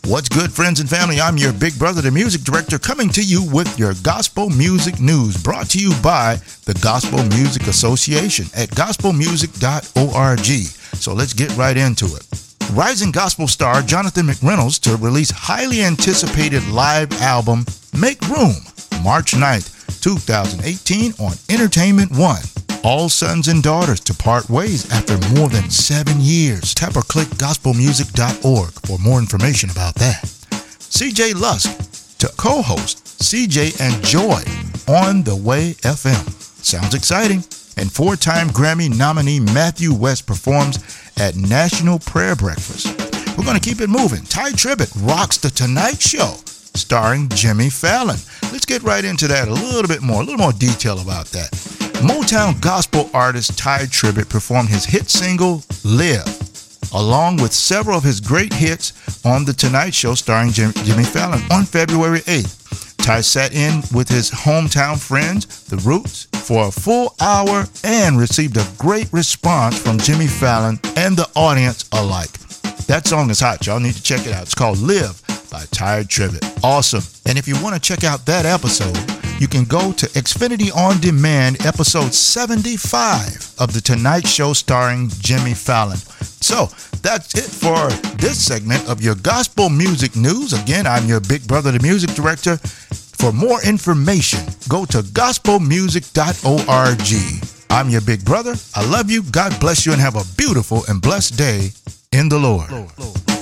What's good, friends and family? I'm your big brother, the music director, coming to you with your gospel music news, brought to you by the Gospel Music Association at gospelmusic.org. So let's get right into it. Rising gospel star Jonathan McReynolds to release highly anticipated live album, Make Room, March 9th, 2018 on Entertainment One. All sons and daughters to part ways after more than 7 years. Tap or click gospelmusic.org for more information about that. CJ Lusk to co-host CJ and Joy on The Way FM. Sounds exciting. And four-time Grammy nominee Matthew West performs at National Prayer Breakfast. We're going to keep it moving. Ty Tribbett rocks The Tonight Show, starring Jimmy Fallon. Let's get right into that a little more detail about that. Motown gospel artist Ty Tribbett performed his hit single, Live, along with several of his great hits on The Tonight Show starring Jimmy Fallon on February 8th. Ty sat in with his hometown friends, The Roots, for a full hour and received a great response from Jimmy Fallon and the audience alike. That song is hot. Y'all need to check it out. It's called Live by Ty Tribbett. Awesome. And if you want to check out that episode, you can go to Xfinity On Demand, episode 75 of The Tonight Show starring Jimmy Fallon. So that's it for this segment of your gospel music news. Again, I'm your big brother, the music director. For more information, go to gospelmusic.org. I'm your big brother. I love you. God bless you and have a beautiful and blessed day in the Lord.